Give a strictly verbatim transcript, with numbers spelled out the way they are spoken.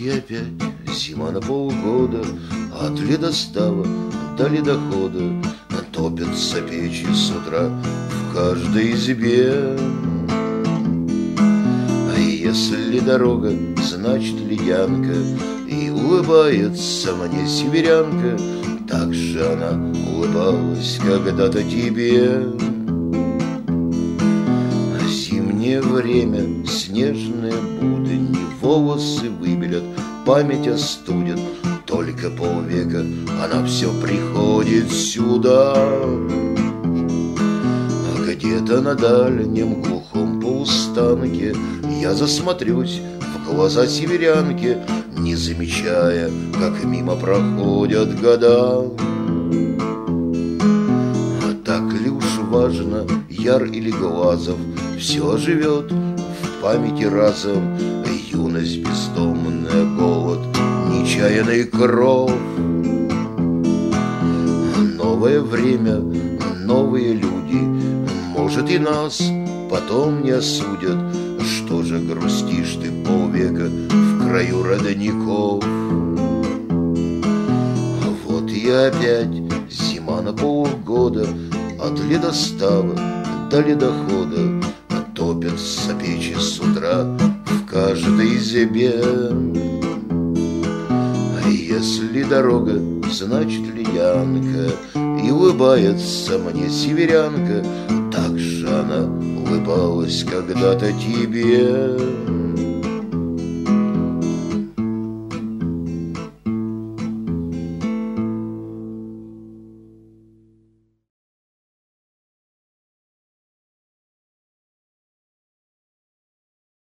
и опять зима на полгода, от ледостава до ледохода топятся печи с утра в каждой избе. А если дорога, значит ледянка, и улыбается мне северянка, так же она улыбалась когда-то тебе. Зимнее время, снежные будни, волосы выбелят, память остудит. Только полвека она все приходит сюда. Где-то на дальнем глухом полустанке я засмотрюсь в глаза северянки, не замечая, как мимо проходят года. А так ли уж важно, яр или глазов, все живет в памяти разом. Юность бездомная, голод, нечаянный кров. Новое время, новые люди, может, и нас потом не осудят. Что же грустишь ты полвека в краю родников? Вот я опять, зима на полгода, от ледостава до ледохода топятся печи с утра в каждой избе. А если дорога, значит ледянка, и улыбается мне северянка, так же она улыбалась когда-то тебе.